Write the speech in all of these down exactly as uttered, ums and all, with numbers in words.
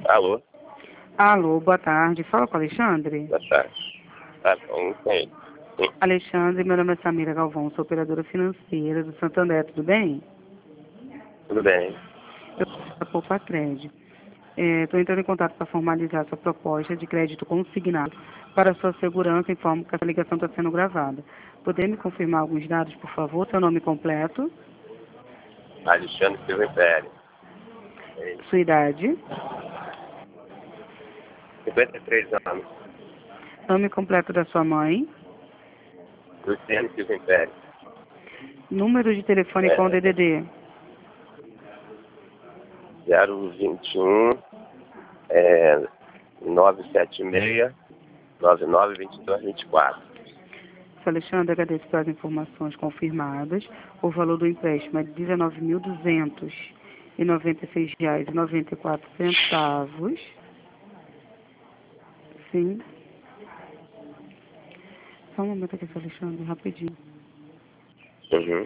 Alô? Alô, boa tarde. Fala com o Alexandre. Boa tarde. Tá bom, com ele. Sim. Alexandre, meu nome é Samira Galvão, sou operadora financeira do Santander, tudo bem? Tudo bem. Eu sou Poupa Crédito. Estou entrando em contato para formalizar sua proposta de crédito consignado. Para sua segurança, informo que essa ligação está sendo gravada. Poderia me confirmar alguns dados, por favor? Seu nome completo, Alexandre Silva Império. sua idade, cinquenta e três anos. nome completo da sua mãe, Luciano Silva Império. número de telefone É. com o D D D, zero vinte e um é, nove sete seis nove nove dois dois dois quatro. Seu Alexandre, agradeço pelas informações confirmadas. O valor do empréstimo é de dezenove mil duzentos e noventa e seis reais e noventa e quatro centavos. Sim. Só um momento aqui, seu Alexandre, rapidinho. Uhum.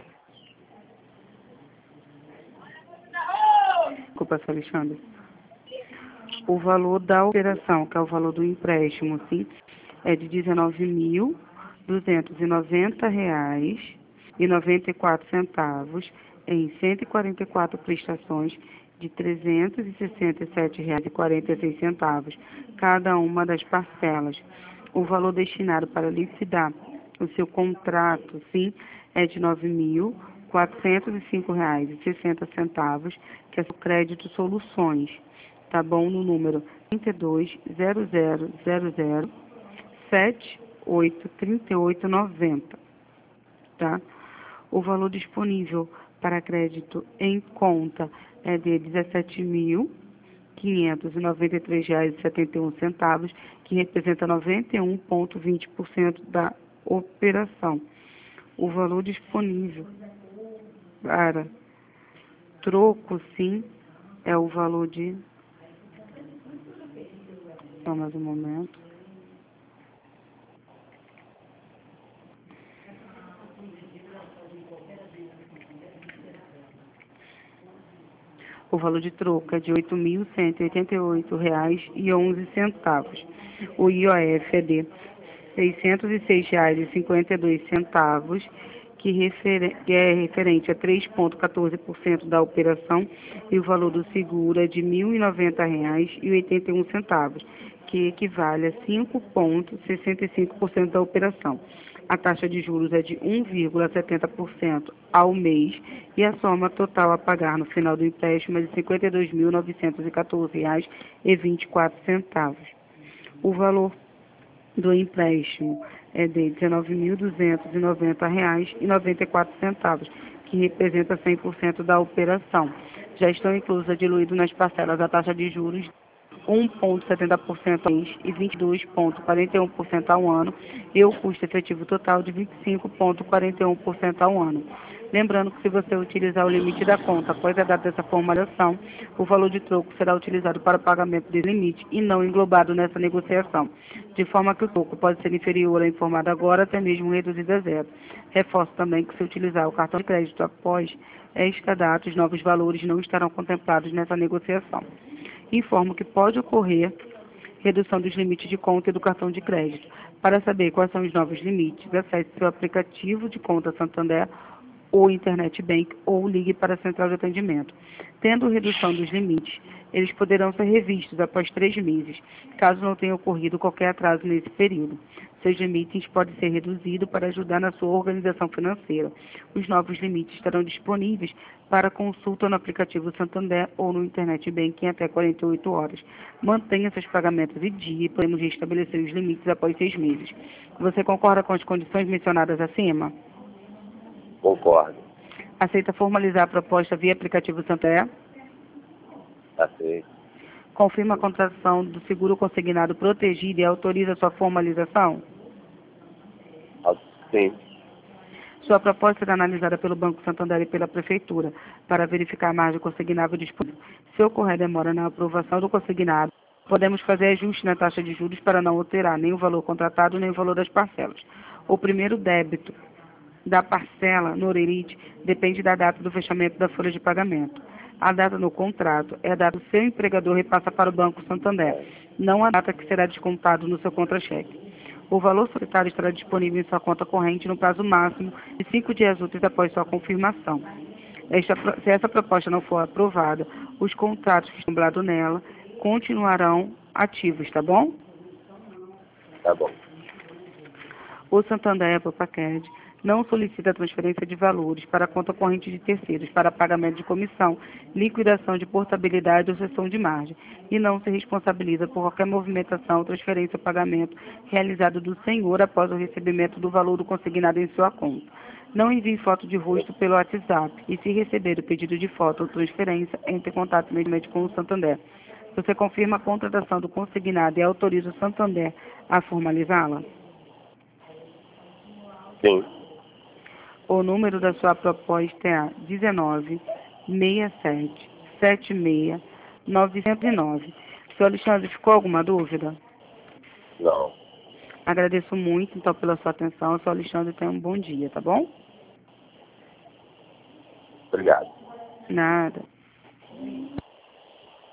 Desculpa, seu Alexandre. O valor da operação, que é o valor do empréstimo, sim, é de dezenove mil duzentos e noventa reais e noventa e quatro centavos em cento e quarenta e quatro prestações de trezentos e sessenta e sete reais e quarenta e seis centavos, cada uma das parcelas. O valor destinado para liquidar o seu contrato, sim, é de nove mil quatrocentos e cinco reais e sessenta centavos, que é o crédito soluções. Tá bom? No número trinta e dois zero zero zero zero sete oito trinta e oito noventa, tá? O valor disponível para crédito em conta é de dezessete mil quinhentos e noventa e três reais e setenta e um centavos, que representa noventa e um vírgula vinte por cento da operação. O valor disponível para troco, sim, é o valor de... Só mais um momento. O valor de troco é de oito mil cento e oitenta e oito reais e onze centavos. O I O F é de seiscentos e seis reais e cinquenta e dois centavos, que, referen que é referente a três vírgula quatorze por cento da operação, e o valor do seguro é de mil e noventa reais e oitenta e um centavos, que equivale a cinco vírgula sessenta e cinco por cento da operação. A taxa de juros é de um vírgula setenta por cento ao mês e a soma total a pagar no final do empréstimo é de cinquenta e dois mil novecentos e quatorze reais e vinte e quatro centavos. O valor do empréstimo é de dezenove mil duzentos e noventa reais e noventa e quatro centavos, que representa cem por cento da operação. Já estão inclusas diluído nas parcelas a taxa de juros um vírgula setenta por cento ao mês e vinte e dois vírgula quarenta e um por cento ao ano, e o custo efetivo total de vinte e cinco vírgula quarenta e um por cento ao ano. Lembrando que se você utilizar o limite da conta após a data dessa formalização, o valor de troco será utilizado para o pagamento desse limite e não englobado nessa negociação, de forma que o troco pode ser inferior ao informado agora, até mesmo reduzido a zero. Reforço também que se utilizar o cartão de crédito após esta data, os novos valores não estarão contemplados nessa negociação. Informo que pode ocorrer redução dos limites de conta e do cartão de crédito. Para saber quais são os novos limites, acesse seu aplicativo de conta Santander ou Internet Bank ou ligue para a central de atendimento. Tendo redução dos limites, eles poderão ser revistos após três meses, caso não tenha ocorrido qualquer atraso nesse período. Seus limites podem ser reduzidos para ajudar na sua organização financeira. Os novos limites estarão disponíveis para consulta no aplicativo Santander ou no Internet Bank em até quarenta e oito horas. Mantenha seus pagamentos em dia e podemos restabelecer os limites após seis meses. Você concorda com as condições mencionadas acima? Concordo. Aceita formalizar a proposta via aplicativo Santander? Aceito. Confirma a contratação do seguro consignado protegido e autoriza sua formalização? Sim. Sua proposta será analisada pelo Banco Santander e pela Prefeitura para verificar a margem consignável disponível. Se ocorrer demora na aprovação do consignado, podemos fazer ajuste na taxa de juros para não alterar nem o valor contratado nem o valor das parcelas. O primeiro débito da parcela no Orerite depende da data do fechamento da folha de pagamento. A data no contrato é a data que o seu empregador repassa para o Banco Santander, não a data que será descontado no seu contra-cheque. O valor solitário estará disponível em sua conta corrente no prazo máximo de cinco dias úteis após sua confirmação. Esta, se essa proposta não for aprovada, os contratos que estão lembrados nela continuarão ativos, tá bom? Tá bom. O Santander Paquete não solicita a transferência de valores para a conta corrente de terceiros para pagamento de comissão, liquidação de portabilidade ou cessão de margem, e não se responsabiliza por qualquer movimentação, transferência ou pagamento realizado do senhor após o recebimento do valor do consignado em sua conta. Não envie foto de rosto pelo WhatsApp e, se receber o pedido de foto ou transferência, entre em contato imediatamente com o Santander. Você confirma a contratação do consignado e autoriza o Santander a formalizá-la? Sim. O número da sua proposta é a dezenove, sessenta e sete, setenta e seis, novecentos e nove. Senhor Alexandre, ficou alguma dúvida? Não. Agradeço muito, então, pela sua atenção. Senhor Alexandre, tenha um bom dia, tá bom? Obrigado. Nada.